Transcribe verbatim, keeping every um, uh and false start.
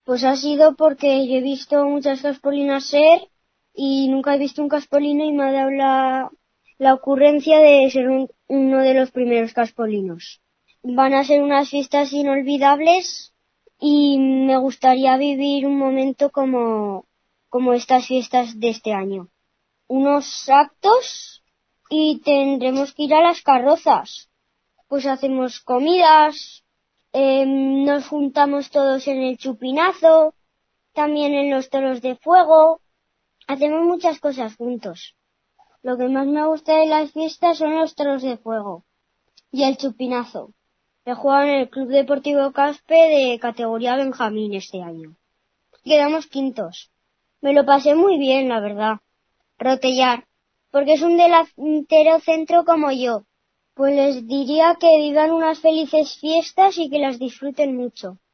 Pues ha sido porque yo he visto muchas caspolinas ser y nunca he visto un caspolino y me ha dado la, la ocurrencia de ser un, uno de los primeros caspolinos. Van a ser unas fiestas inolvidables y me gustaría vivir un momento como, como estas fiestas de este año. Unos actos y tendremos que ir a las carrozas. Pues hacemos comidas, eh, nos juntamos todos en el chupinazo, también en los toros de fuego. Hacemos muchas cosas juntos. Lo que más me gusta de las fiestas son los toros de fuego y el chupinazo. He jugado en el Club Deportivo Caspe de categoría Benjamín este año. Quedamos quintos. Me lo pasé muy bien, la verdad. Rotellar, porque es un delantero centro como yo. Pues les diría que vivan unas felices fiestas y que las disfruten mucho.